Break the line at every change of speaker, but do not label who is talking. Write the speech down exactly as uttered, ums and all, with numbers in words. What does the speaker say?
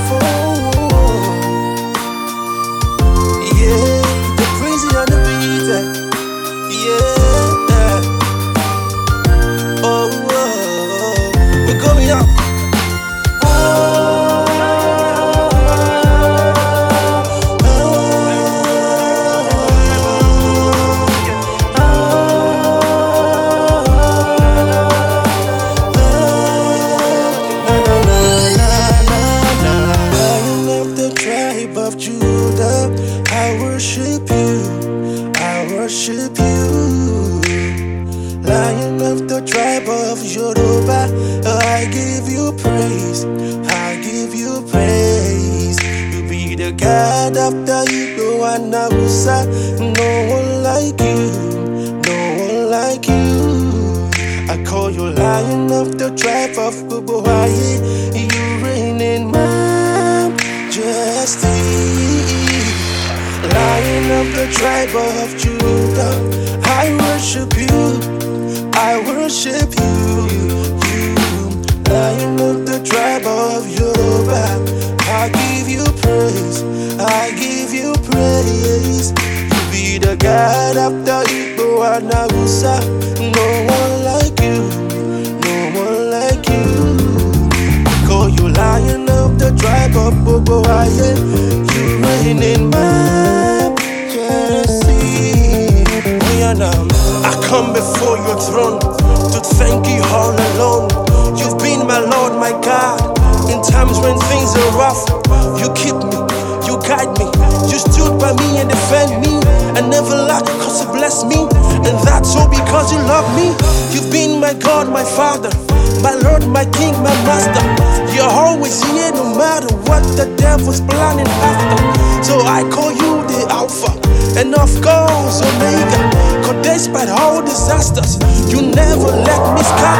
Yeah, the crazy on the beat. Yeah. Oh, oh, oh. We're going up. Of Judah, I worship you, I worship you. Lion of the tribe of Yoruba, I give you praise, I give you praise. You be the God of the Igbo and Hausa, no one like you, no one like you. I call you Lion of the tribe of Bubuhaye, you reign in majesty. Lion of the tribe of Judah, I worship you, I worship you, you. Lion of the tribe of Yoruba, I give you praise, I give you praise. You be the God of the Igbo and Hausa, no one like you, no one like you. I call you Lion of the tribe of Bubuhaye, you reign in majesty. I come before your throne to thank you all alone. You've been my Lord, my God. In times when things are rough, you keep me, you guide me. You stood by me and defend me, and never lack cause you bless me. And that's all because you love me. You've been my God, my Father, my Lord, my King, my Master. You're always here no matter what the devil's planning after. So I call you the Alpha and of course Omega. Cause despite all disasters, you never let me scatter.